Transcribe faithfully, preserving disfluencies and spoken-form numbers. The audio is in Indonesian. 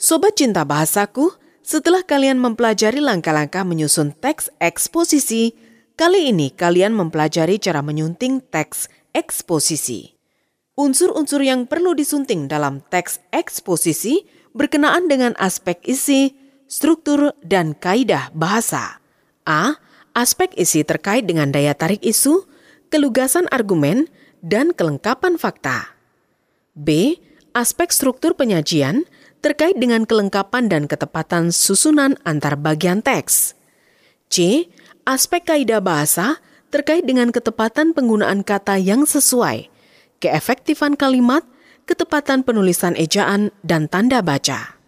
Sobat Cinta Bahasaku, setelah kalian mempelajari langkah-langkah menyusun teks eksposisi, kali ini kalian mempelajari cara menyunting teks eksposisi. Unsur-unsur yang perlu disunting dalam teks eksposisi berkenaan dengan aspek isi, struktur, dan kaidah bahasa. A. Aspek isi terkait dengan daya tarik isu, kelugasan argumen, dan kelengkapan fakta. B. Aspek struktur penyajian terkait dengan kelengkapan dan ketepatan susunan antar bagian teks. C. Aspek kaidah bahasa terkait dengan ketepatan penggunaan kata yang sesuai, keefektifan kalimat, ketepatan penulisan ejaan, dan tanda baca.